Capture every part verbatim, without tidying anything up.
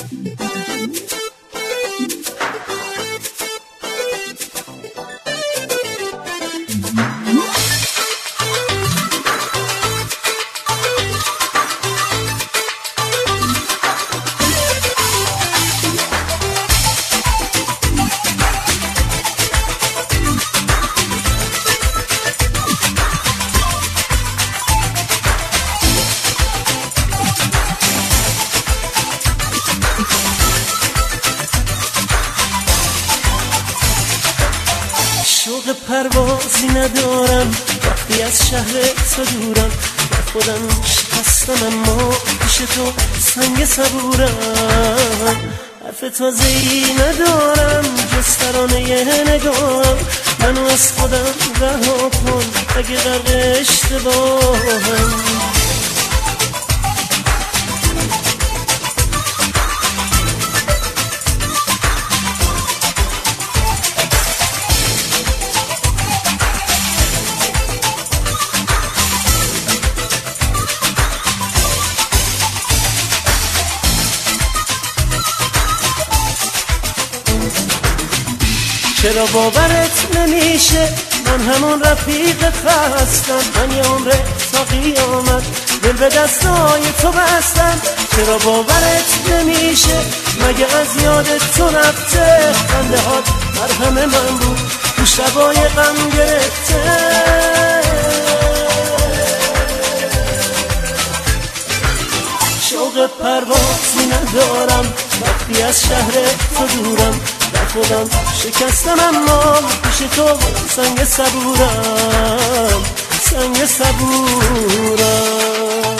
شوق پروازی ندارم وقتی از شهر تو دورم، در خودم شکستم اما پیش تو سنگ صبورم. حرف تازه‌ای ندارم جز ترانه نگاهم، منو از خودم رها کن اگه غرق اشتباهم. چرا باورت نمیشه من همون رفیق خستم، من یه عمر تا قیامت دل به دستای تو بستم. چرا باورت نمیشه مگه از یادت تو رفته، خنده هات مرهم من بود تو شبای غم گرفته. شوق پروازی ندارم وقتی از شهر تو دورم، در خودم شکستم اما پیش تو سنگ صبورم، سنگ صبورم.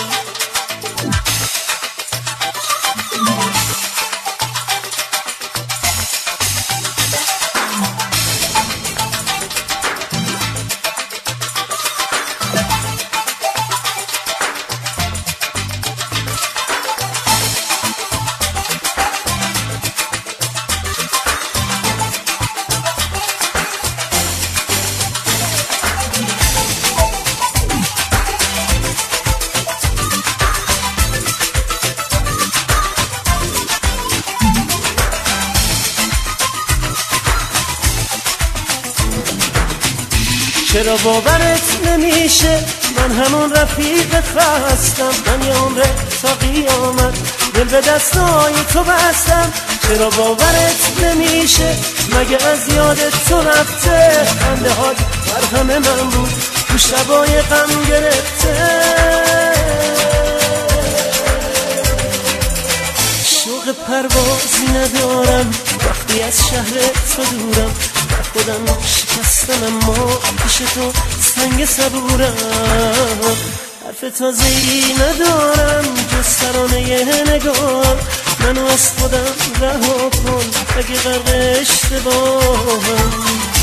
چرا باورت نمیشه من همون رفیق خستم، من یه عمر تا قیامت دل به دستای تو بستم. چرا باورت نمیشه مگه از یادت تو رفته، خنده هات مرهم من بود تو شبای غم گرفته. شوق پروازی ندارم وقتی از شهر تو دورم، در خودم شکستم اما پیش تو سنگ صبورم. حرف تازه‌ای ندارم جز ترانه نگاهم، منو از خودم رها کن اگه غرق اشتباهم.